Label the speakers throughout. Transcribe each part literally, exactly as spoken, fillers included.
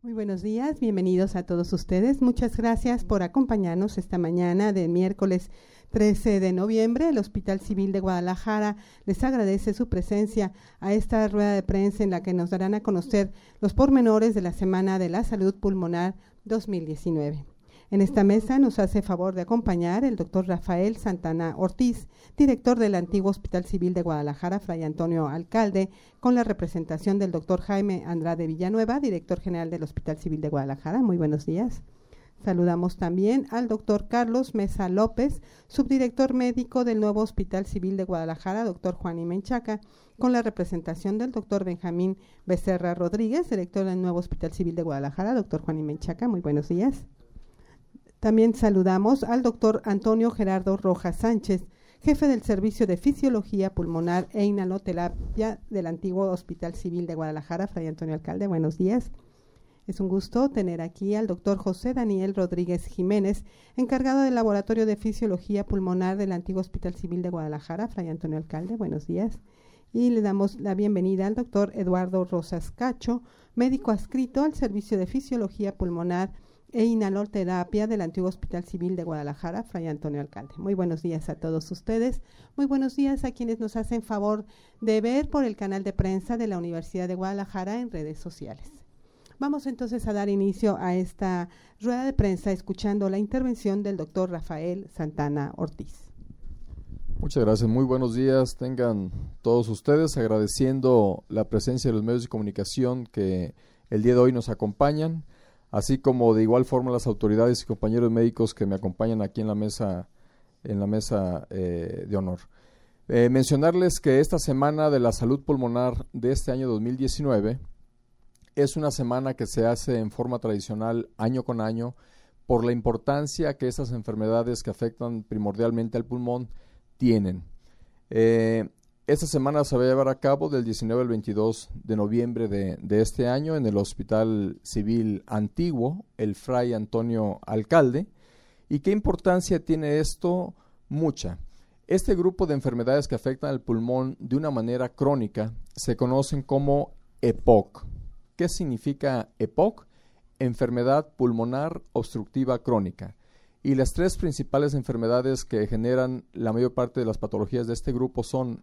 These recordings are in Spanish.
Speaker 1: Muy buenos días, bienvenidos a todos ustedes. Muchas gracias por acompañarnos esta mañana de miércoles trece de noviembre. El Hospital Civil de Guadalajara les agradece su presencia a esta rueda de prensa en la que nos darán a conocer los pormenores de la Semana de la Salud Pulmonar dos mil diecinueve. En esta mesa nos hace favor de acompañar el doctor Rafael Santana Ortiz, director del antiguo Hospital Civil de Guadalajara, Fray Antonio Alcalde, con la representación del doctor Jaime Andrade Villanueva, director general del Hospital Civil de Guadalajara. Muy buenos días. Saludamos también al doctor Carlos Mesa López, subdirector médico del nuevo Hospital Civil de Guadalajara, doctor Juan y Menchaca, con la representación del doctor Benjamín Becerra Rodríguez, director del nuevo Hospital Civil de Guadalajara, doctor Juan y Menchaca. Muy buenos días. También saludamos al doctor Antonio Gerardo Rojas Sánchez, jefe del Servicio de Fisiología Pulmonar e Inhaloterapia del antiguo Hospital Civil de Guadalajara, Fray Antonio Alcalde. Buenos días. Es un gusto tener aquí al doctor José Daniel Rodríguez Jiménez, encargado del Laboratorio de Fisiología Pulmonar del antiguo Hospital Civil de Guadalajara, Fray Antonio Alcalde. Buenos días. Y le damos la bienvenida al doctor Eduardo Rosas Cacho, médico adscrito al Servicio de Fisiología Pulmonar e Inhaloterapia del antiguo Hospital Civil de Guadalajara, Fray Antonio Alcalde. Muy buenos días a todos ustedes. Muy buenos días a quienes nos hacen favor de ver por el canal de prensa de la Universidad de Guadalajara en redes sociales. Vamos entonces a dar inicio a esta rueda de prensa escuchando la intervención del doctor Rafael Santana Ortiz.
Speaker 2: Muchas gracias, muy buenos días tengan todos ustedes, agradeciendo la presencia de los medios de comunicación que el día de hoy nos acompañan, así como de igual forma las autoridades y compañeros médicos que me acompañan aquí en la mesa, en la mesa eh, de honor. Eh, mencionarles que esta Semana de la Salud Pulmonar de este año dos mil diecinueve es una semana que se hace en forma tradicional año con año por la importancia que estas enfermedades que afectan primordialmente al pulmón tienen. Eh, Esta semana se va a llevar a cabo del diecinueve al veintidós de noviembre de, de este año en el Hospital Civil Antiguo, el Fray Antonio Alcalde. ¿Y qué importancia tiene esto? Mucha. Este grupo de enfermedades que afectan al pulmón de una manera crónica se conocen como E P O C. ¿Qué significa E P O C? Enfermedad pulmonar obstructiva crónica. Y las tres principales enfermedades que generan la mayor parte de las patologías de este grupo son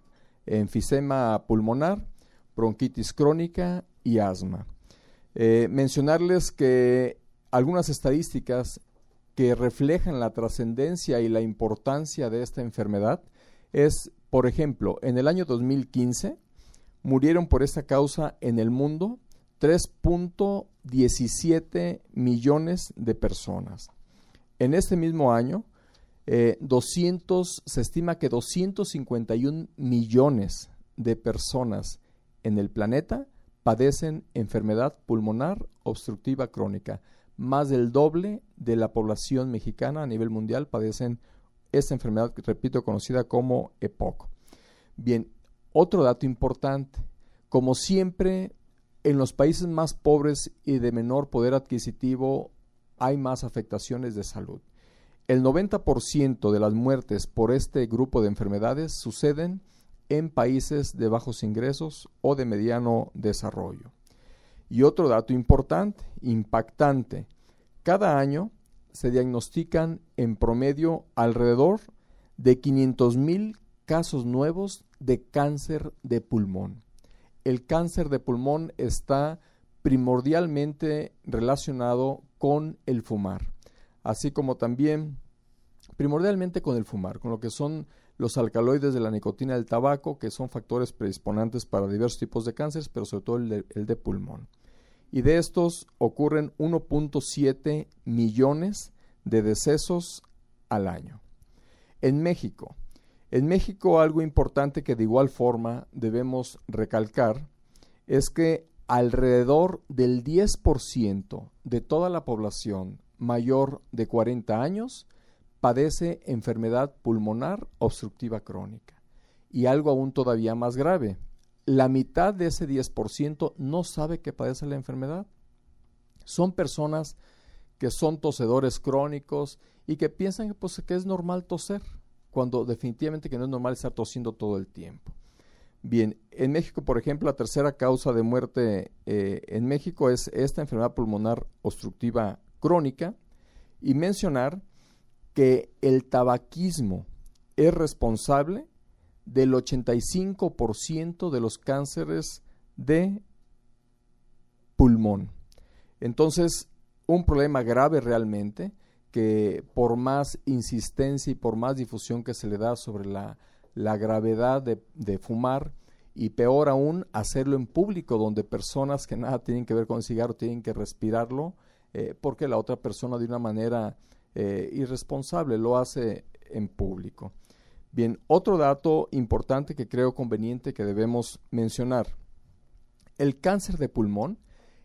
Speaker 2: enfisema pulmonar, bronquitis crónica y asma. Eh, mencionarles que algunas estadísticas que reflejan la trascendencia y la importancia de esta enfermedad es, por ejemplo, en el año dos mil quince murieron por esta causa en el mundo tres punto diecisiete millones de personas. En este mismo año, Eh, doscientos, se estima que doscientos cincuenta y un millones de personas en el planeta padecen enfermedad pulmonar obstructiva crónica. Más del doble de la población mexicana a nivel mundial padecen esta enfermedad, repito, conocida como E P O C. Bien, otro dato importante, como siempre, en los países más pobres y de menor poder adquisitivo hay más afectaciones de salud. El noventa por ciento de las muertes por este grupo de enfermedades suceden en países de bajos ingresos o de mediano desarrollo. Y otro dato importante, impactante, cada año se diagnostican en promedio alrededor de quinientos mil casos nuevos de cáncer de pulmón. El cáncer de pulmón está primordialmente relacionado con el fumar, así como también primordialmente con el fumar, con lo que son los alcaloides de la nicotina del tabaco, que son factores predisponentes para diversos tipos de cánceres, pero sobre todo el de, el de pulmón. Y de estos ocurren uno punto siete millones de decesos al año. En México, en México algo importante que de igual forma debemos recalcar es que alrededor del diez por ciento de toda la población mayor de cuarenta años padece enfermedad pulmonar obstructiva crónica. Y algo aún todavía más grave, la mitad de ese diez por ciento no sabe que padece la enfermedad. Son personas que son tosedores crónicos y que piensan que, pues, que es normal toser, cuando definitivamente que no es normal estar tosiendo todo el tiempo. Bien, en México, por ejemplo, la tercera causa de muerte eh, en México es esta enfermedad pulmonar obstructiva crónica, y mencionar que el tabaquismo es responsable del ochenta y cinco por ciento de los cánceres de pulmón. Entonces, un problema grave realmente, que por más insistencia y por más difusión que se le da sobre la, la gravedad de, de fumar, y peor aún, hacerlo en público, donde personas que nada tienen que ver con el cigarro tienen que respirarlo, eh, porque la otra persona de una manera eh, irresponsable lo hace en público. Bien, otro dato importante que creo conveniente que debemos mencionar: el cáncer de pulmón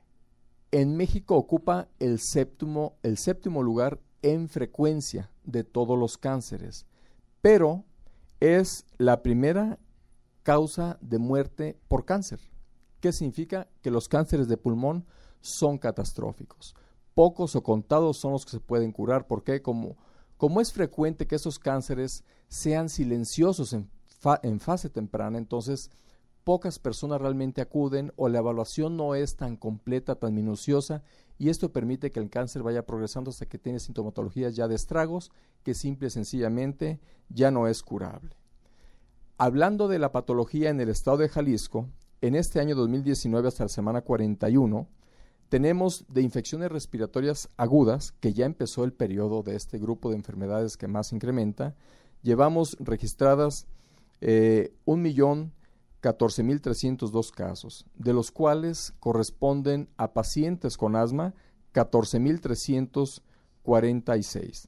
Speaker 2: en México ocupa el séptimo, el séptimo lugar en frecuencia de todos los cánceres, pero es la primera causa de muerte por cáncer. ¿Qué significa? Que los cánceres de pulmón son catastróficos. Pocos o contados son los que se pueden curar. ¿Por qué? Como, como es frecuente que esos cánceres sean silenciosos en, fa, en fase temprana, entonces pocas personas realmente acuden, o la evaluación no es tan completa, tan minuciosa, y esto permite que el cáncer vaya progresando hasta que tiene sintomatologías ya de estragos, que simple y sencillamente ya no es curable. Hablando de la patología en el estado de Jalisco, en este año dos mil diecinueve hasta la semana cuarenta y uno, tenemos de infecciones respiratorias agudas, que ya empezó el periodo de este grupo de enfermedades que más incrementa. Llevamos registradas eh, un millón catorce mil trescientos dos casos, de los cuales corresponden a pacientes con asma catorce mil trescientos cuarenta y seis.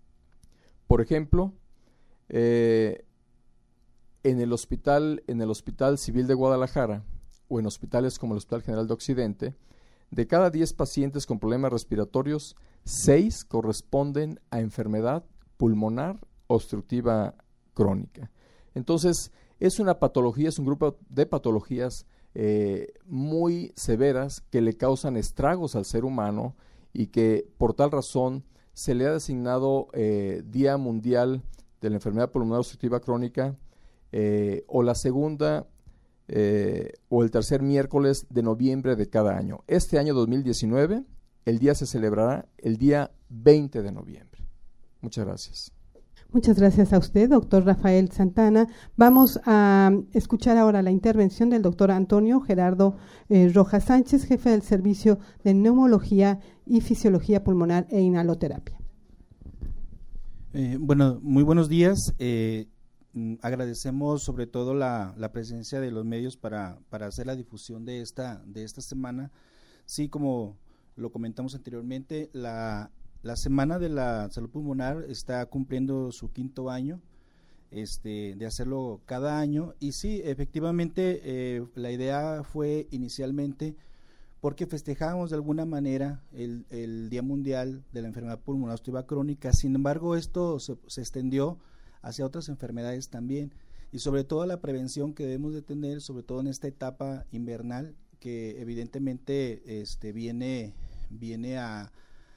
Speaker 2: Por ejemplo, eh, en el hospital, en el Hospital Civil de Guadalajara, o en hospitales como el Hospital General de Occidente, de cada diez pacientes con problemas respiratorios, seis corresponden a enfermedad pulmonar obstructiva crónica. Entonces, es una patología, es un grupo de patologías eh, muy severas que le causan estragos al ser humano, y que por tal razón se le ha designado eh, Día Mundial de la Enfermedad Pulmonar Obstructiva Crónica, eh, o la segunda eh, o el tercer miércoles de noviembre de cada año. Este año dos mil diecinueve, el día se celebrará el día veinte de noviembre. Muchas gracias.
Speaker 1: Muchas gracias a usted, doctor Rafael Santana. Vamos a escuchar ahora la intervención del doctor Antonio Gerardo eh, Rojas Sánchez, jefe del Servicio de Neumología y Fisiología Pulmonar e Inhaloterapia.
Speaker 3: Eh, bueno, muy buenos días. Eh, agradecemos sobre todo la, la presencia de los medios para, para hacer la difusión de esta, de esta semana. Sí, como lo comentamos anteriormente, la La Semana de la Salud Pulmonar está cumpliendo su quinto año este, de hacerlo cada año, y sí, efectivamente eh, la idea fue inicialmente porque festejábamos de alguna manera el, el Día Mundial de la Enfermedad Pulmonar Obstructiva Crónica. Sin embargo, esto se, se extendió hacia otras enfermedades también, y sobre todo la prevención que debemos de tener, sobre todo en esta etapa invernal, que evidentemente este, viene, viene a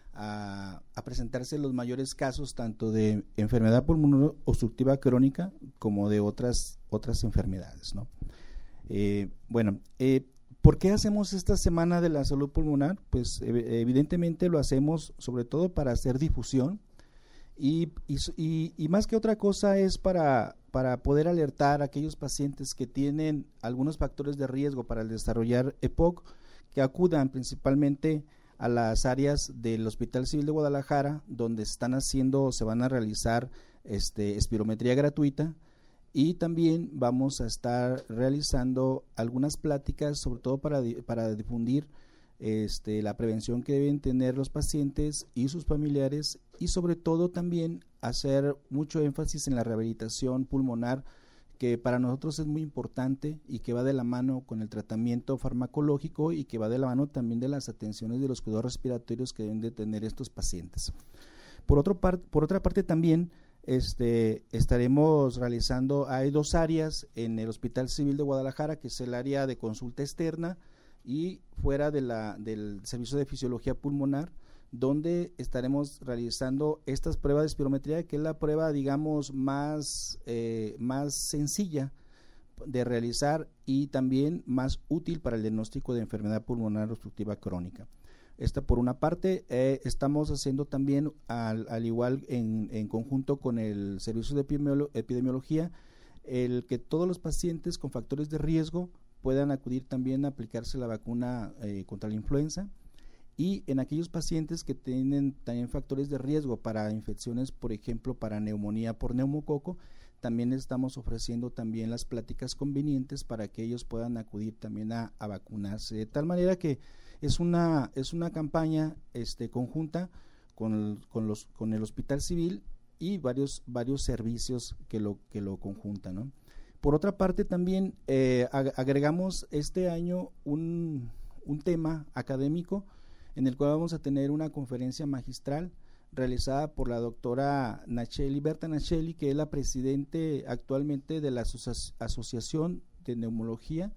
Speaker 3: A, a presentarse los mayores casos tanto de enfermedad pulmonar obstructiva crónica como de otras otras enfermedades, ¿no? Eh, bueno, eh, ¿por qué hacemos esta Semana de la Salud Pulmonar? Pues evidentemente lo hacemos sobre todo para hacer difusión, y, y, y, y más que otra cosa es para, para poder alertar a aquellos pacientes que tienen algunos factores de riesgo para el desarrollar E P O C, que acudan principalmente a las áreas del Hospital Civil de Guadalajara, donde están haciendo, se van a realizar este, espirometría gratuita, y también vamos a estar realizando algunas pláticas, sobre todo para, para difundir este, la prevención que deben tener los pacientes y sus familiares, y sobre todo también hacer mucho énfasis en la rehabilitación pulmonar, que para nosotros es muy importante y que va de la mano con el tratamiento farmacológico, y que va de la mano también de las atenciones de los cuidados respiratorios que deben de tener estos pacientes. Por, otro par, por otra parte también este, estaremos realizando, hay dos áreas en el Hospital Civil de Guadalajara, que es el área de consulta externa y fuera de la, del servicio de fisiología pulmonar, donde estaremos realizando estas pruebas de espirometría, que es la prueba, digamos, más, eh, más sencilla de realizar y también más útil para el diagnóstico de enfermedad pulmonar obstructiva crónica. Esta por una parte. Eh, estamos haciendo también, al, al igual en, en conjunto con el Servicio de Epidemiolo- Epidemiología, el que todos los pacientes con factores de riesgo puedan acudir también a aplicarse la vacuna eh, contra la influenza, y en aquellos pacientes que tienen también factores de riesgo para infecciones, por ejemplo, para neumonía por neumococo, también estamos ofreciendo también las pláticas convenientes para que ellos puedan acudir también a, a vacunarse, de tal manera que es una es una campaña este conjunta con el, con los con el Hospital Civil y varios varios servicios que lo que lo conjuntan, ¿no? Por otra parte, también eh, ag- agregamos este año un un tema académico en el cual vamos a tener una conferencia magistral realizada por la doctora Nacheli, Berta Nacheli, que es la presidente actualmente de la asoci- Asociación de Neumología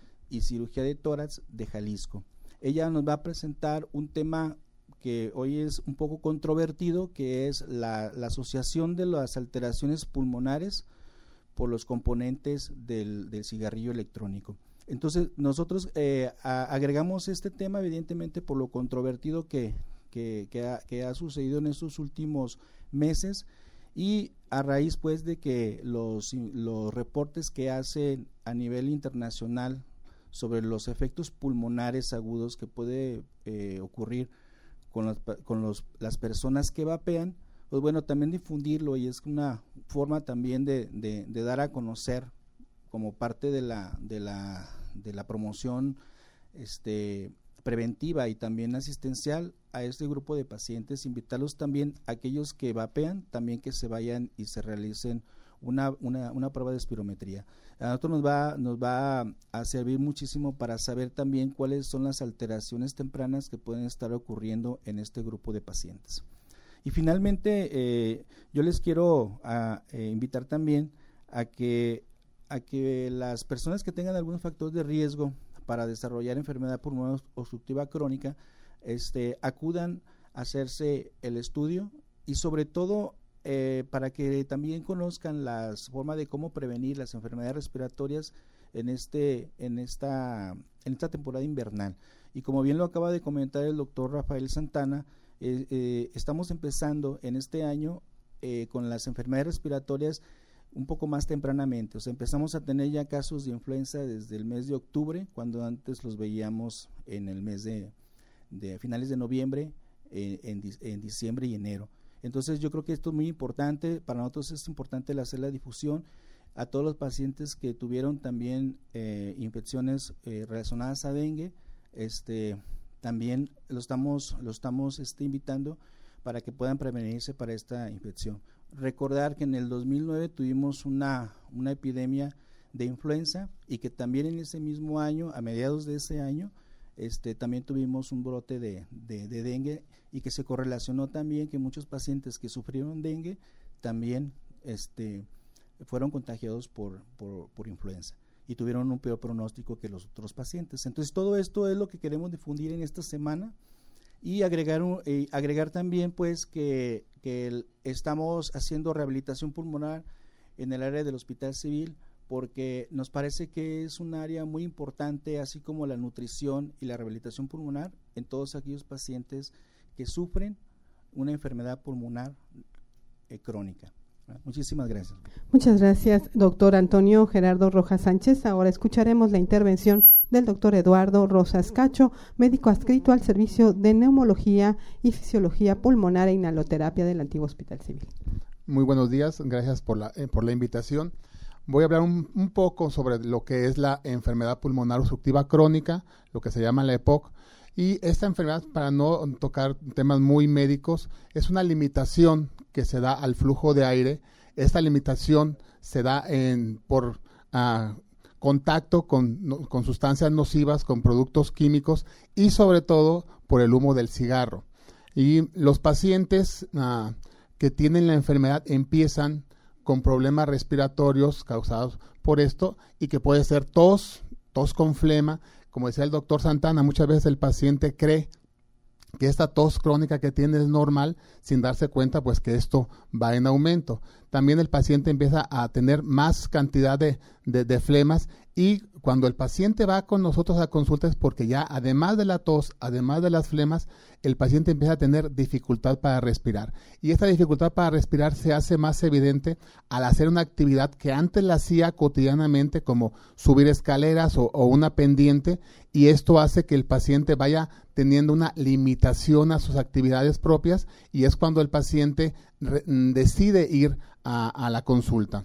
Speaker 3: y Cirugía de Tórax de Jalisco. Ella nos va a presentar un tema que hoy es un poco controvertido, que es la, la asociación de las alteraciones pulmonares por los componentes del, del cigarrillo electrónico. Entonces, nosotros eh, a, agregamos este tema, evidentemente, por lo controvertido que, que, que, ha, que ha sucedido en estos últimos meses, y a raíz pues de que los, los reportes que hacen a nivel internacional sobre los efectos pulmonares agudos que puede eh, ocurrir con, las, con los, las personas que vapean, pues bueno, también difundirlo, y es una forma también de, de, de dar a conocer como parte de la, de la, de la promoción este, preventiva y también asistencial a este grupo de pacientes, invitarlos también a aquellos que vapean, también que se vayan y se realicen una, una, una prueba de espirometría. A nosotros nos va, nos va a servir muchísimo para saber también cuáles son las alteraciones tempranas que pueden estar ocurriendo en este grupo de pacientes. Y finalmente, eh, yo les quiero a, eh, invitar también a que, a que las personas que tengan algún factor de riesgo para desarrollar enfermedad pulmonar obstructiva crónica, este, acudan a hacerse el estudio, y sobre todo eh, para que también conozcan las formas de cómo prevenir las enfermedades respiratorias en este, en esta, en esta temporada invernal. Y como bien lo acaba de comentar el doctor Rafael Santana, Eh, eh, estamos empezando en este año eh, con las enfermedades respiratorias un poco más tempranamente. O sea, empezamos a tener ya casos de influenza desde el mes de octubre, cuando antes los veíamos en el mes de, de finales de noviembre, eh, en, en diciembre y enero. Entonces yo creo que esto es muy importante. Para nosotros es importante el hacer la difusión a todos los pacientes que tuvieron también eh, infecciones eh, relacionadas a dengue. Este también lo estamos, lo estamos este, invitando para que puedan prevenirse para esta infección. Recordar que en el dos mil nueve tuvimos una, una epidemia de influenza, y que también en ese mismo año, a mediados de ese año, este, también tuvimos un brote de, de, de dengue, y que se correlacionó también que muchos pacientes que sufrieron dengue también este, fueron contagiados por, por, por influenza, y tuvieron un peor pronóstico que los otros pacientes. Entonces todo esto es lo que queremos difundir en esta semana, y agregar un, eh, agregar también pues que, que el, estamos haciendo rehabilitación pulmonar en el área del Hospital Civil, porque nos parece que es un área muy importante, así como la nutrición y la rehabilitación pulmonar, en todos aquellos pacientes que sufren una enfermedad pulmonar eh, crónica. Muchísimas gracias.
Speaker 1: Muchas gracias, doctor Antonio Gerardo Rojas Sánchez. Ahora escucharemos la intervención del doctor Eduardo Rosas Cacho, médico adscrito al Servicio de Neumología y Fisiología Pulmonar e Inhaloterapia del antiguo Hospital Civil.
Speaker 4: Muy buenos días, gracias por la, eh, por la invitación. Voy a hablar un, un poco sobre lo que es la enfermedad pulmonar obstructiva crónica, lo que se llama la E P O C. Y esta enfermedad, para no tocar temas muy médicos, es una limitación que se da al flujo de aire. Esta limitación se da en, por uh, contacto con, no, con sustancias nocivas, con productos químicos, y sobre todo por el humo del cigarro. Y los pacientes uh, que tienen la enfermedad empiezan con problemas respiratorios causados por esto, y que puede ser tos, tos con flema. Como decía el doctor Santana, muchas veces el paciente cree que esta tos crónica que tiene es normal, sin darse cuenta pues que esto va en aumento. También el paciente empieza a tener más cantidad de, de, de flemas, y cuando el paciente va con nosotros a consulta es porque ya además de la tos, además de las flemas, el paciente empieza a tener dificultad para respirar. Y esta dificultad para respirar se hace más evidente al hacer una actividad que antes la hacía cotidianamente, como subir escaleras o, o una pendiente, y esto hace que el paciente vaya teniendo una limitación a sus actividades propias, y es cuando el paciente re, decide ir a, a la consulta.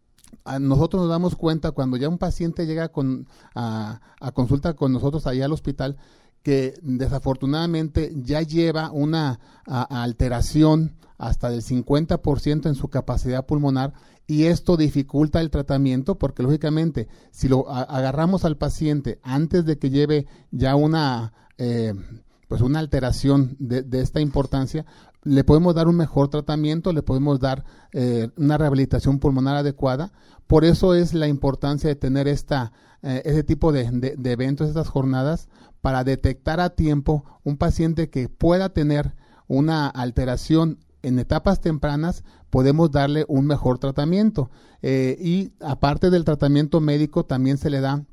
Speaker 4: A nosotros nos damos cuenta cuando ya un paciente llega con, a, a consulta con nosotros allá al hospital, que desafortunadamente ya lleva una a, alteración hasta del cincuenta por ciento en su capacidad pulmonar, y esto dificulta el tratamiento porque lógicamente si lo a, agarramos al paciente antes de que lleve ya una eh, pues una alteración de, de esta importancia, le podemos dar un mejor tratamiento, le podemos dar eh, una rehabilitación pulmonar adecuada. Por eso es la importancia de tener esta eh, ese tipo de, de, de eventos, estas jornadas, para detectar a tiempo un paciente que pueda tener una alteración en etapas tempranas. Podemos darle un mejor tratamiento. Eh, y aparte del tratamiento médico, también se le da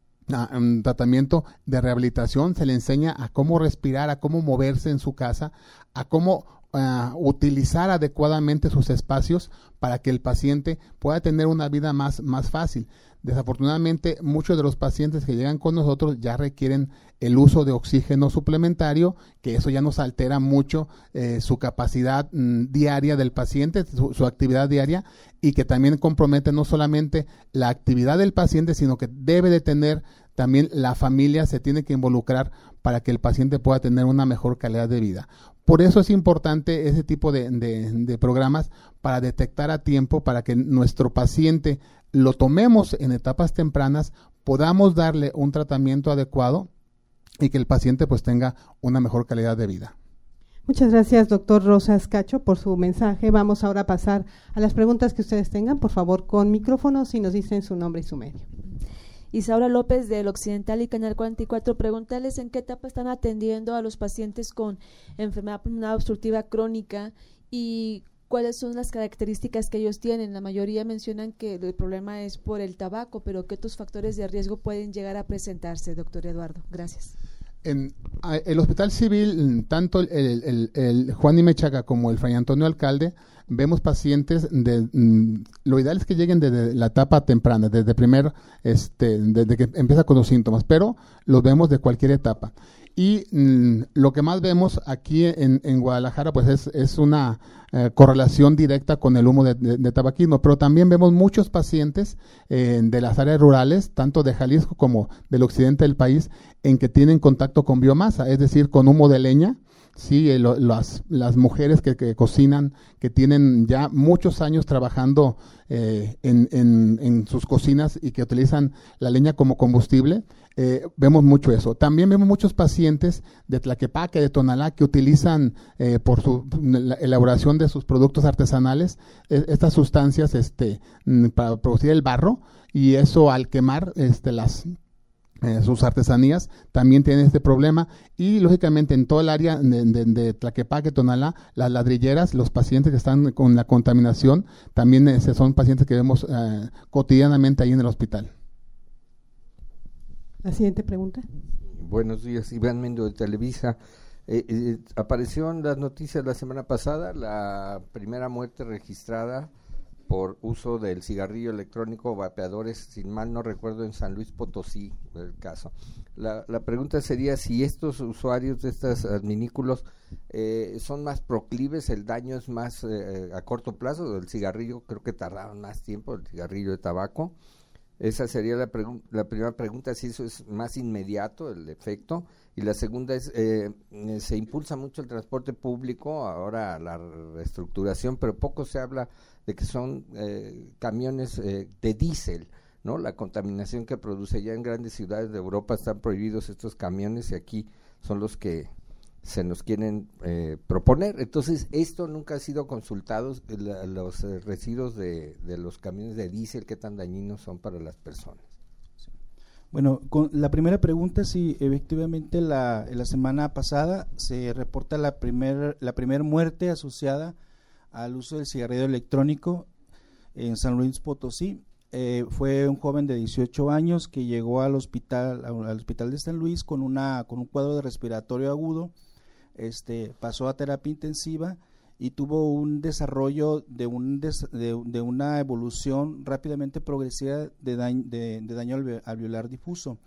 Speaker 4: a un tratamiento de rehabilitación, se le enseña a cómo respirar, a cómo moverse en su casa, a cómo uh, utilizar adecuadamente sus espacios para que el paciente pueda tener una vida más, más fácil. Desafortunadamente, muchos de los pacientes que llegan con nosotros ya requieren el uso de oxígeno suplementario, que eso ya nos altera mucho eh, su capacidad mm, diaria del paciente, su, su actividad diaria, y que también compromete no solamente la actividad del paciente, sino que debe de tener también la familia, se tiene que involucrar para que el paciente pueda tener una mejor calidad de vida. Por eso es importante ese tipo de, de, de programas para detectar a tiempo, para que nuestro paciente lo tomemos en etapas tempranas, podamos darle un tratamiento adecuado y que el paciente pues tenga una mejor calidad de vida.
Speaker 1: Muchas gracias, doctor Rosas Cacho, por su mensaje. Vamos ahora a pasar a las preguntas que ustedes tengan, por favor, con micrófonos, y nos dicen su nombre y su medio.
Speaker 5: Isaura López del Occidental y Canal cuarenta y cuatro, preguntarles en qué etapa están atendiendo a los pacientes con enfermedad pulmonar obstructiva crónica y cuáles son las características que ellos tienen. La mayoría mencionan que el problema es por el tabaco, pero ¿qué otros factores de riesgo pueden llegar a presentarse, doctor Eduardo? Gracias.
Speaker 4: En el Hospital Civil, tanto el, el, el Juan y Mechaga como el Fray Antonio Alcalde, vemos pacientes de, mm, lo ideal es que lleguen desde la etapa temprana, desde primer, este, desde que empieza con los síntomas, pero los vemos de cualquier etapa. Y mm, lo que más vemos aquí en, en Guadalajara pues es, es una eh, correlación directa con el humo de, de, de tabaquismo, pero también vemos muchos pacientes eh, de las áreas rurales, tanto de Jalisco como del occidente del país, en que tienen contacto con biomasa, es decir, con humo de leña. Sí, eh, lo, las, las mujeres que, que cocinan, que tienen ya muchos años trabajando eh, en, en, en sus cocinas y que utilizan la leña como combustible, eh, vemos mucho eso. También vemos muchos pacientes de Tlaquepaque, de Tonalá, que utilizan eh, por su la elaboración de sus productos artesanales eh, estas sustancias este, para producir el barro, y eso al quemar este, las Eh, sus artesanías también tienen este problema. Y lógicamente en todo el área de, de, de Tlaquepaque, Tonalá, las ladrilleras, los pacientes que están con la contaminación también eh, son pacientes que vemos eh, cotidianamente ahí en el hospital.
Speaker 1: La siguiente pregunta.
Speaker 6: Buenos días, Iván Mendo de Televisa. Eh, eh, apareció en las noticias la semana pasada la primera muerte registrada por uso del cigarrillo electrónico o vapeadores, sin mal no recuerdo, en San Luis Potosí, el caso. La, la pregunta sería si estos usuarios de estos adminículos eh, son más proclives, el daño es más eh, a corto plazo. El cigarrillo creo que tardaron más tiempo, el cigarrillo de tabaco. Esa sería la, pregu- la primera pregunta, si eso es más inmediato el efecto. Y la segunda es, eh, se impulsa mucho el transporte público, ahora la reestructuración, pero poco se habla de que son eh, camiones eh, de diésel, ¿no? La contaminación que produce. Ya en grandes ciudades de Europa están prohibidos estos camiones y aquí son los que se nos quieren eh, proponer. Entonces, esto nunca ha sido consultado, la, los eh, residuos de, de los camiones de diésel, qué tan dañinos son para las personas.
Speaker 3: Bueno, con la primera pregunta, sí, efectivamente la, la semana pasada se reporta la primer, la primer muerte asociada al uso del cigarrillo electrónico en San Luis Potosí. Eh, fue un joven de dieciocho años que llegó al hospital, al hospital de San Luis con una, con un cuadro de respiratorio agudo, este, pasó a terapia intensiva y tuvo un desarrollo de, un des, de, de una evolución rápidamente progresiva de daño, de, de daño alveolar difuso.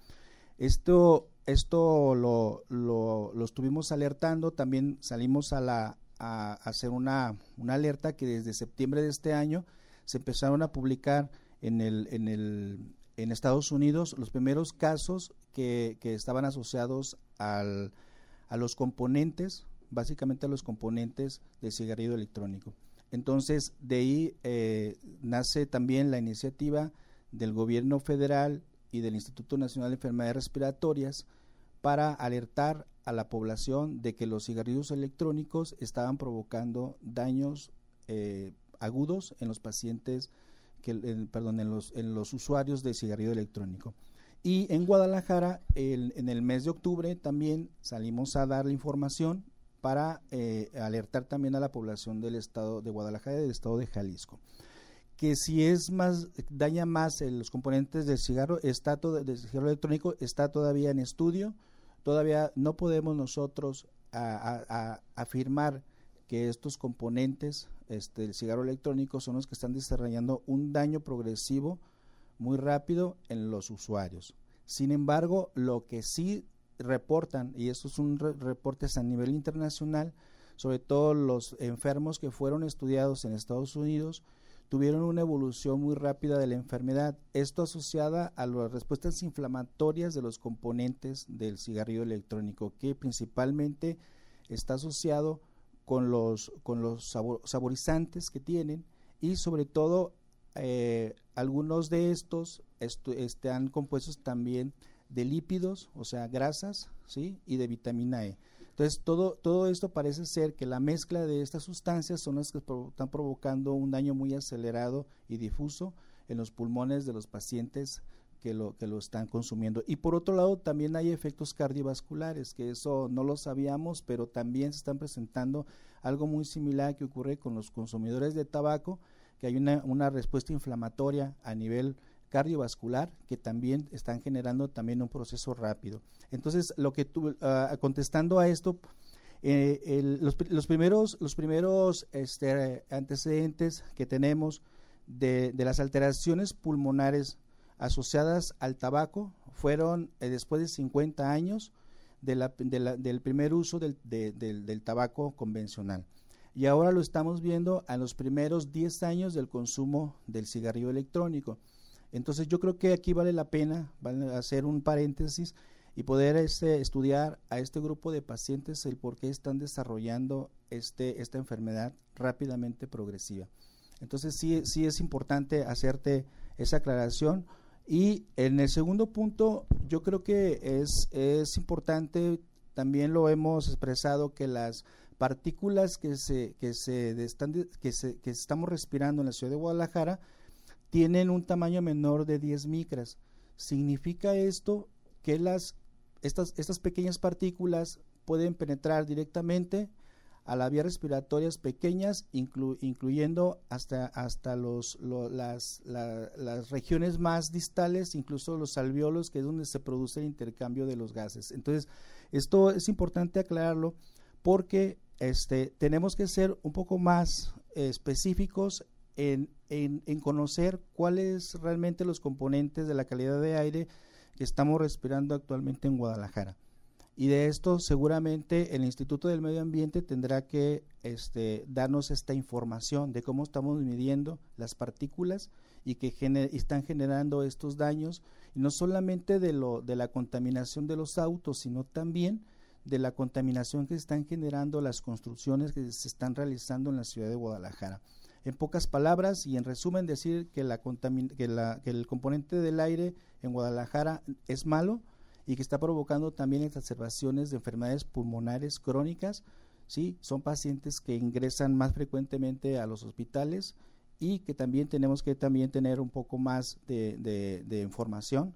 Speaker 3: Esto, esto lo, lo, lo estuvimos alertando, también salimos a, la, a hacer una, una alerta que desde septiembre de este año se empezaron a publicar en, el, en, el, en Estados Unidos los primeros casos que, que estaban asociados al, a los componentes, básicamente a los componentes del cigarrillo electrónico. Entonces, de ahí eh, nace también la iniciativa del gobierno federal y del Instituto Nacional de Enfermedades Respiratorias para alertar a la población de que los cigarrillos electrónicos estaban provocando daños eh, agudos en los pacientes, que, en, perdón, en los, en los usuarios de cigarrillo electrónico. Y en Guadalajara, el, en el mes de octubre, también salimos a dar la información para eh, alertar también a la población del estado de Guadalajara y del estado de Jalisco, que si es más, daña más eh, los componentes del cigarro, está todo, del cigarro electrónico, está todavía en estudio, todavía no podemos nosotros a, a, a afirmar que estos componentes este, del cigarro electrónico son los que están desarrollando un daño progresivo muy rápido en los usuarios. Sin embargo, lo que sí reportan, y estos son re reportes a nivel internacional, sobre todo los enfermos que fueron estudiados en Estados Unidos, tuvieron una evolución muy rápida de la enfermedad, esto asociada a las respuestas inflamatorias de los componentes del cigarrillo electrónico, que principalmente está asociado con los, con los sabor, saborizantes que tienen, y sobre todo eh, algunos de estos esto, están compuestos también de lípidos, o sea, grasas, ¿sí? Y de vitamina E. Entonces, todo, todo esto parece ser que la mezcla de estas sustancias son las que provo están provocando un daño muy acelerado y difuso en los pulmones de los pacientes que lo, que lo están consumiendo. Y por otro lado, también hay efectos cardiovasculares, que eso no lo sabíamos, pero también se están presentando algo muy similar que ocurre con los consumidores de tabaco, que hay una, una respuesta inflamatoria a nivel cardiovascular que también están generando también un proceso rápido. Entonces, lo que tú, uh, contestando a esto, eh, el, los, los primeros, los primeros este, antecedentes que tenemos de, de las alteraciones pulmonares asociadas al tabaco fueron eh, después de cincuenta años de la, de la, del primer uso del, de, del, del tabaco convencional. Y ahora lo estamos viendo a los primeros diez años del consumo del cigarrillo electrónico. Entonces yo creo que aquí vale la pena vale hacer un paréntesis y poder este, estudiar a este grupo de pacientes el por qué están desarrollando este, esta enfermedad rápidamente progresiva. Entonces sí, sí es importante hacerte esa aclaración. Y en el segundo punto, yo creo que es, es importante, también lo hemos expresado, que las partículas que se, que se, están, que se que estamos respirando en la ciudad de Guadalajara tienen un tamaño menor de diez micras. Significa esto que las, estas, estas pequeñas partículas pueden penetrar directamente a las vías respiratorias pequeñas, inclu, incluyendo hasta, hasta los, lo, las, la, las regiones más distales, incluso los alvéolos, que es donde se produce el intercambio de los gases. Entonces, esto es importante aclararlo porque este, tenemos que ser un poco más eh, específicos En, en, en conocer cuáles realmente los componentes de la calidad de aire que estamos respirando actualmente en Guadalajara. Y de esto seguramente el Instituto del Medio Ambiente tendrá que este, darnos esta información de cómo estamos midiendo las partículas y que gener, están generando estos daños, y no solamente de, lo, de la contaminación de los autos, sino también de la contaminación que están generando las construcciones que se están realizando en la ciudad de Guadalajara. En pocas palabras y en resumen, decir que, la que, la, que el componente del aire en Guadalajara es malo y que está provocando también exacerbaciones de enfermedades pulmonares crónicas, ¿sí? Son pacientes que ingresan más frecuentemente a los hospitales y que también tenemos que también tener un poco más de, de, de información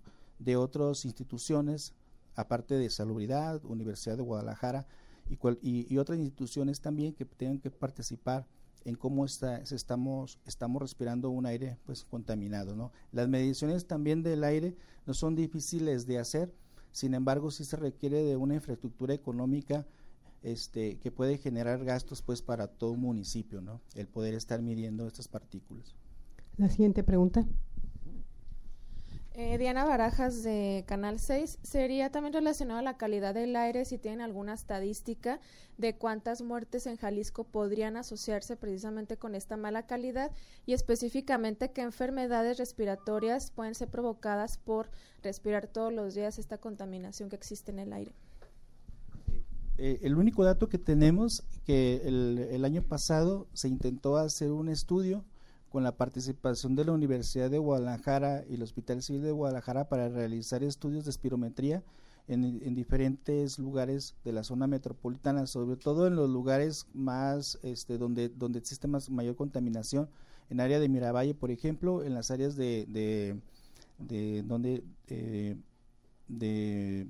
Speaker 3: de otras instituciones, aparte de Salubridad, Universidad de Guadalajara y, cual, y, y otras instituciones también que tengan que participar en cómo está, estamos, estamos respirando un aire pues contaminado, ¿no? Las mediciones también del aire no son difíciles de hacer, sin embargo sí se requiere de una infraestructura económica este, que puede generar gastos pues para todo un municipio, ¿no? El poder estar midiendo estas partículas.
Speaker 1: La siguiente pregunta.
Speaker 7: Eh, Diana Barajas de Canal seis, ¿sería también relacionado a la calidad del aire si tienen alguna estadística de cuántas muertes en Jalisco podrían asociarse precisamente con esta mala calidad y específicamente qué enfermedades respiratorias pueden ser provocadas por respirar todos los días esta contaminación que existe en el aire?
Speaker 3: Eh, el único dato que tenemos que el, el año pasado se intentó hacer un estudio con la participación de la Universidad de Guadalajara y el Hospital Civil de Guadalajara para realizar estudios de espirometría en, en diferentes lugares de la zona metropolitana, sobre todo en los lugares más este, donde, donde existe más, mayor contaminación, en área de Miravalle, por ejemplo, en las áreas de, de, de donde eh, de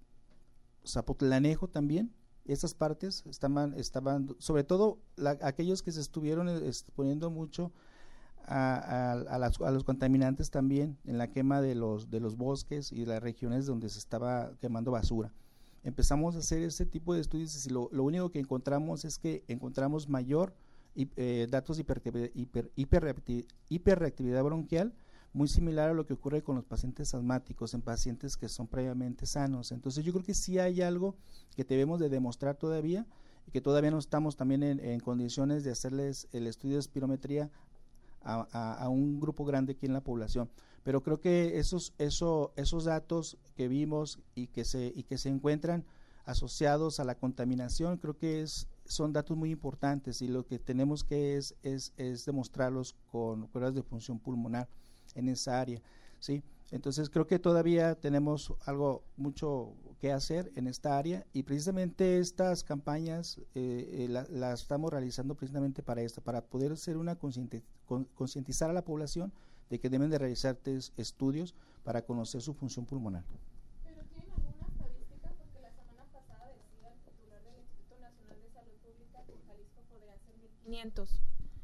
Speaker 3: Zapotlanejo también. Esas partes estaban, estaban sobre todo la, aquellos que se estuvieron exponiendo mucho A, a, a, las, a los contaminantes también en la quema de los de los bosques y las regiones donde se estaba quemando basura. Empezamos a hacer este tipo de estudios y lo, lo único que encontramos es que encontramos mayor eh, datos de hiperreactividad, hiper, hiperreactividad, hiperreactividad bronquial, muy similar a lo que ocurre con los pacientes asmáticos en pacientes que son previamente sanos. Entonces yo creo que sí hay algo que debemos de demostrar todavía y que todavía no estamos también en, en condiciones de hacerles el estudio de espirometría A, a, a un grupo grande aquí en la población, pero creo que esos eso, esos datos que vimos y que se y que se encuentran asociados a la contaminación, creo que es son datos muy importantes y lo que tenemos que es es, es demostrarlos con pruebas de función pulmonar en esa área, ¿sí? Entonces creo que todavía tenemos algo mucho que hacer en esta área y precisamente estas campañas eh, eh, las la estamos realizando precisamente para esto, para poder hacer una concientizar a la población de que deben de realizar estudios para conocer su función pulmonar.
Speaker 7: ¿Pero tienen alguna estadística? Porque la semana pasada decía el titular del Instituto Nacional de Salud Pública que en Jalisco podrían ser mil quinientos.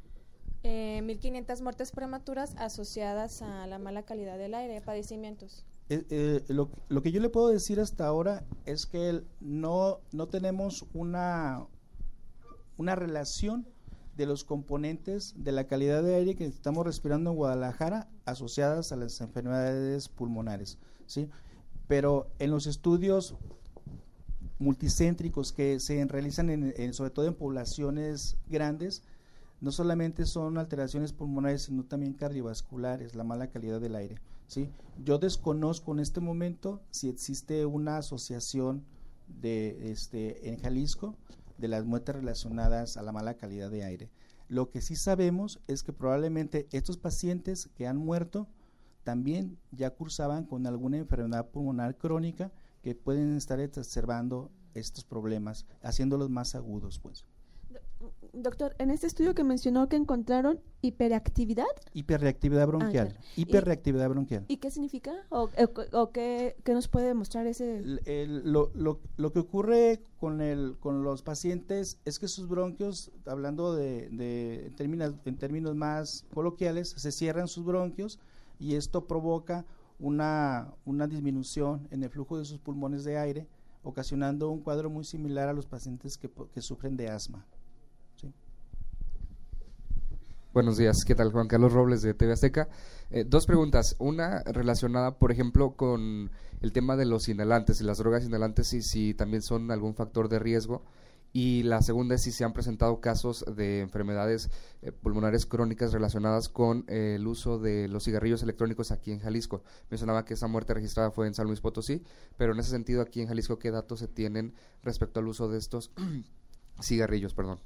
Speaker 7: Eh, mil quinientas muertes prematuras asociadas a la mala calidad del aire, padecimientos.
Speaker 3: Eh, eh, lo, lo que yo le puedo decir hasta ahora es que el, no, no tenemos una, una relación de los componentes de la calidad de aire que estamos respirando en Guadalajara asociadas a las enfermedades pulmonares, ¿sí? Pero en los estudios multicéntricos que se realizan en, en, sobre todo en poblaciones grandes, no solamente son alteraciones pulmonares, sino también cardiovasculares, la mala calidad del aire, ¿sí? Yo desconozco en este momento si existe una asociación de este en Jalisco de las muertes relacionadas a la mala calidad de aire. Lo que sí sabemos es que probablemente estos pacientes que han muerto también ya cursaban con alguna enfermedad pulmonar crónica que pueden estar exacerbando estos problemas, haciéndolos más agudos, pues.
Speaker 5: Doctor, en este estudio que mencionó que encontraron hiperactividad.
Speaker 3: Hiperreactividad bronquial. Ah, claro. Hiperreactividad
Speaker 5: ¿Y,
Speaker 3: bronquial.
Speaker 5: ¿Y qué significa? ¿O, o, o qué, qué nos puede demostrar ese?
Speaker 3: El, el, lo, lo, lo que ocurre con, el, con los pacientes es que sus bronquios, hablando de, de en, términos, en términos más coloquiales, se cierran sus bronquios y esto provoca una, una disminución en el flujo de sus pulmones de aire, ocasionando un cuadro muy similar a los pacientes que, que sufren de asma. ¿Sí?
Speaker 8: Buenos días, ¿qué tal? Juan Carlos Robles de T V Azteca. Eh, dos preguntas, una relacionada, por ejemplo, con el tema de los inhalantes y las drogas inhalantes y si también son algún factor de riesgo, y la segunda es si se han presentado casos de enfermedades eh, pulmonares crónicas relacionadas con eh, el uso de los cigarrillos electrónicos aquí en Jalisco. Mencionaba que esa muerte registrada fue en San Luis Potosí, pero en ese sentido aquí en Jalisco, ¿qué datos se tienen respecto al uso de estos cigarrillos, perdón?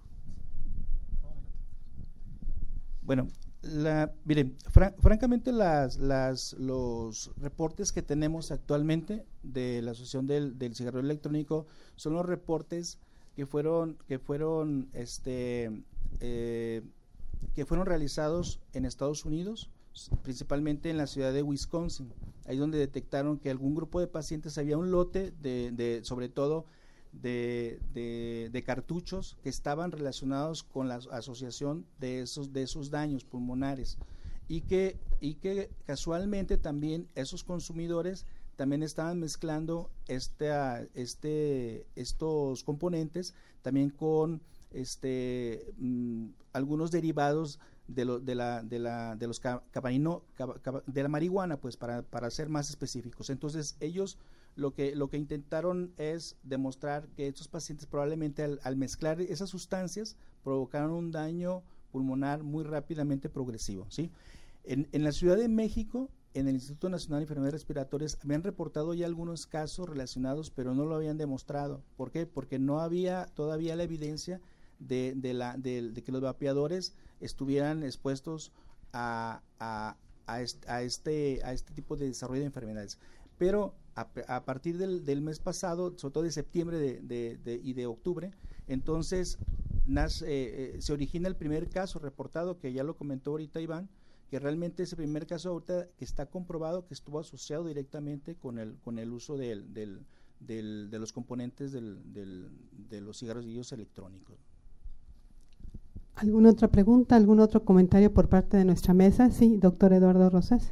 Speaker 3: Bueno, la, miren, fran, francamente las, las, los reportes que tenemos actualmente de la Asociación del, del Cigarrillo Electrónico son los reportes que fueron que fueron este eh, que fueron realizados en Estados Unidos, principalmente en la ciudad de Wisconsin, ahí donde detectaron que algún grupo de pacientes, había un lote de, de sobre todo de, de, de cartuchos que estaban relacionados con la asociación de esos, de esos daños pulmonares, y que, y que casualmente también esos consumidores también estaban mezclando este, este, estos componentes también con este, mmm, algunos derivados de, lo, de, la, de, la, de los cabaino, cab, cab, de la marihuana, pues para, para ser más específicos. Entonces ellos lo que, lo que intentaron es demostrar que estos pacientes probablemente al, al mezclar esas sustancias provocaron un daño pulmonar muy rápidamente progresivo, ¿sí? En, en la Ciudad de México, en el Instituto Nacional de Enfermedades Respiratorias, habían reportado ya algunos casos relacionados, pero no lo habían demostrado. ¿Por qué? Porque no había todavía la evidencia de, de, la, de, de que los vapeadores estuvieran expuestos a, a, a, este, a, este, a este tipo de desarrollo de enfermedades. Pero a, a partir del, del mes pasado, sobre todo de septiembre de, de, de, y de octubre, entonces nace, eh, eh, se origina el primer caso reportado, que ya lo comentó ahorita Iván, que realmente ese primer caso ahorita que está comprobado que estuvo asociado directamente con el con el uso del, del, del, de los componentes del, del, de los cigarrillos electrónicos.
Speaker 1: ¿Alguna otra pregunta, algún otro comentario por parte de nuestra mesa? Sí, doctor Eduardo Rosas.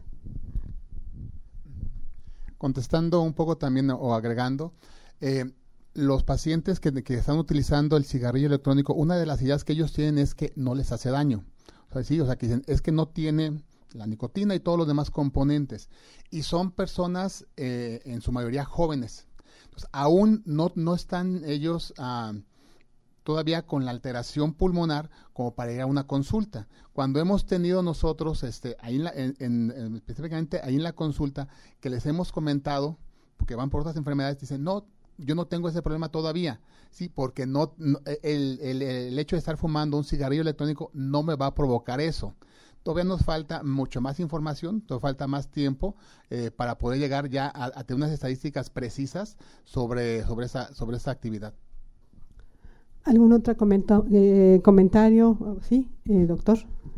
Speaker 4: Contestando un poco también o agregando, eh, los pacientes que, que están utilizando el cigarrillo electrónico, una de las ideas que ellos tienen es que no les hace daño. O sea, sí, o sea, que dicen, es que no tiene la nicotina y todos los demás componentes. Y son personas, eh, en su mayoría jóvenes. Entonces, aún no, no están ellos ah, todavía con la alteración pulmonar como para ir a una consulta. Cuando hemos tenido nosotros, este, ahí en la, en, en, específicamente ahí en la consulta, que les hemos comentado, porque van por otras enfermedades, dicen, no, yo no tengo ese problema todavía, sí, porque no, no el, el, el hecho de estar fumando un cigarrillo electrónico no me va a provocar eso. Todavía nos falta mucho más información, todavía falta más tiempo eh, para poder llegar ya a, a tener unas estadísticas precisas sobre, sobre, esa, sobre esa actividad.
Speaker 1: ¿Algún otro comento, eh, comentario? Sí, eh, doctor.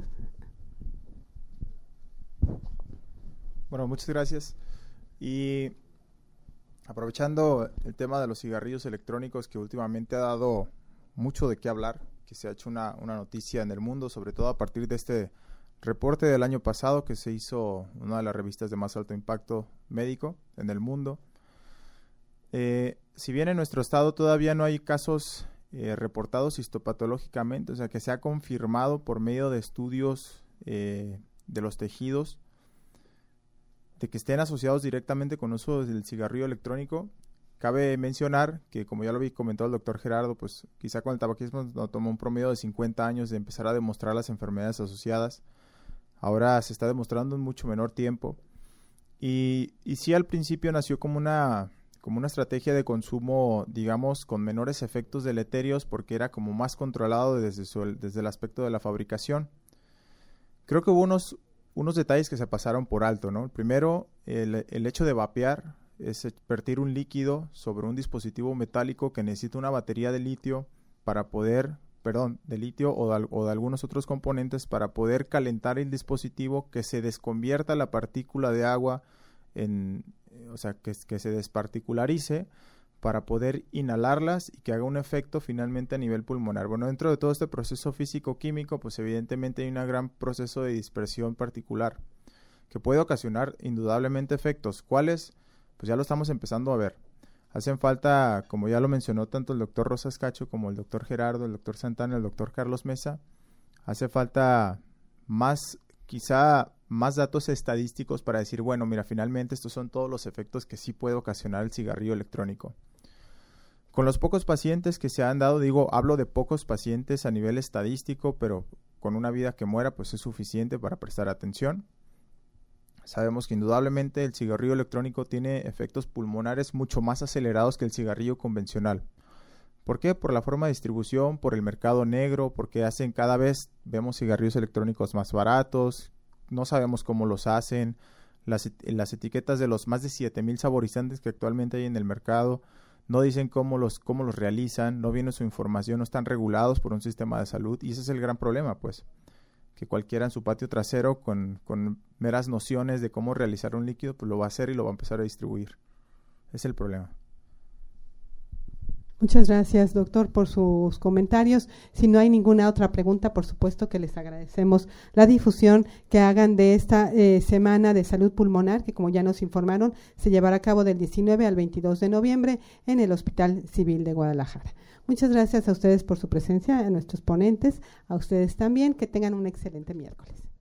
Speaker 9: Bueno, muchas gracias. Y aprovechando el tema de los cigarrillos electrónicos, que últimamente ha dado mucho de qué hablar, que se ha hecho una, una noticia en el mundo, sobre todo a partir de este reporte del año pasado que se hizo en una de las revistas de más alto impacto médico en el mundo. Eh, si bien en nuestro estado todavía no hay casos eh, reportados histopatológicamente, o sea que se ha confirmado por medio de estudios eh, de los tejidos de que estén asociados directamente con uso del cigarrillo electrónico, cabe mencionar que, como ya lo había comentado el doctor Gerardo, pues quizá con el tabaquismo nos tomó un promedio de cincuenta años de empezar a demostrar las enfermedades asociadas. Ahora se está demostrando en mucho menor tiempo. Y, y sí, al principio nació como una, como una estrategia de consumo, digamos, con menores efectos deleterios, porque era como más controlado desde, su, desde el aspecto de la fabricación. Creo que hubo unos, unos detalles que se pasaron por alto, ¿no? Primero, el, el hecho de vapear es vertir un líquido sobre un dispositivo metálico que necesita una batería de litio para poder, perdón, de litio o de, o de algunos otros componentes para poder calentar el dispositivo, que se desconvierta la partícula de agua en, o sea, que, que se desparticularice para poder inhalarlas y que haga un efecto finalmente a nivel pulmonar. Bueno, dentro de todo este proceso físico-químico, pues evidentemente hay un gran proceso de dispersión particular que puede ocasionar indudablemente efectos. ¿Cuáles? Pues ya lo estamos empezando a ver. Hacen falta, como ya lo mencionó tanto el doctor Rosas Cacho como el doctor Gerardo, el doctor Santana, el doctor Carlos Mesa, hace falta más, quizá más datos estadísticos para decir, bueno, mira, finalmente estos son todos los efectos que sí puede ocasionar el cigarrillo electrónico. Con los pocos pacientes que se han dado, digo, hablo de pocos pacientes a nivel estadístico, pero con una vida que muera, pues es suficiente para prestar atención. Sabemos que indudablemente el cigarrillo electrónico tiene efectos pulmonares mucho más acelerados que el cigarrillo convencional. ¿Por qué? Por la forma de distribución, por el mercado negro, porque hacen cada vez, vemos cigarrillos electrónicos más baratos, no sabemos cómo los hacen, las, las etiquetas de los más de siete mil saborizantes que actualmente hay en el mercado no dicen cómo los, cómo los realizan, no viene su información, no están regulados por un sistema de salud, y ese es el gran problema, pues. que cualquiera en su patio trasero con, con meras nociones de cómo realizar un líquido, pues lo va a hacer y lo va a empezar a distribuir. Ese es el problema.
Speaker 1: Muchas gracias, doctor, por sus comentarios. Si no hay ninguna otra pregunta, por supuesto que les agradecemos la difusión que hagan de esta eh, Semana de Salud Pulmonar, que como ya nos informaron, se llevará a cabo del diecinueve al veintidós de noviembre en el Hospital Civil de Guadalajara. Muchas gracias a ustedes por su presencia, a nuestros ponentes, a ustedes también. Que tengan un excelente miércoles.